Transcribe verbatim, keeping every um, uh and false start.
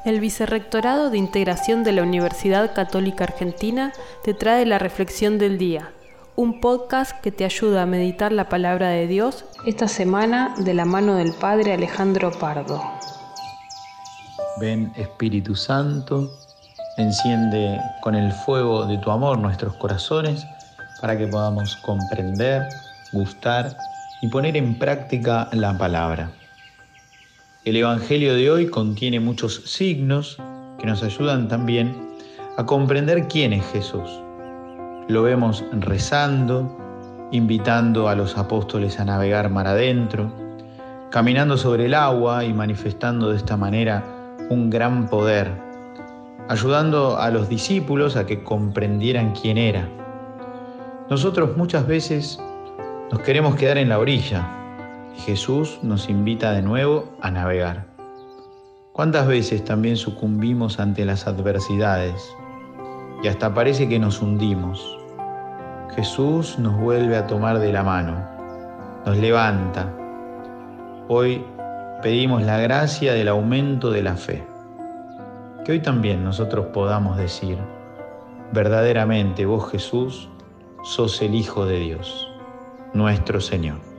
El Vicerrectorado de Integración de la Universidad Católica Argentina te trae la Reflexión del Día, un podcast que te ayuda a meditar la palabra de Dios esta semana de la mano del Padre Alejandro Pardo. Ven, Espíritu Santo, enciende con el fuego de tu amor nuestros corazones para que podamos comprender, gustar y poner en práctica la palabra. El Evangelio de hoy contiene muchos signos que nos ayudan también a comprender quién es Jesús. Lo vemos rezando, invitando a los apóstoles a navegar mar adentro, caminando sobre el agua y manifestando de esta manera un gran poder, ayudando a los discípulos a que comprendieran quién era. Nosotros muchas veces nos queremos quedar en la orilla y Jesús nos invita de nuevo a navegar. ¿Cuántas veces también sucumbimos ante las adversidades y hasta parece que nos hundimos? Jesús nos vuelve a tomar de la mano, nos levanta. Hoy pedimos la gracia del aumento de la fe. Que hoy también nosotros podamos decir, verdaderamente vos, Jesús, sos el Hijo de Dios, nuestro Señor.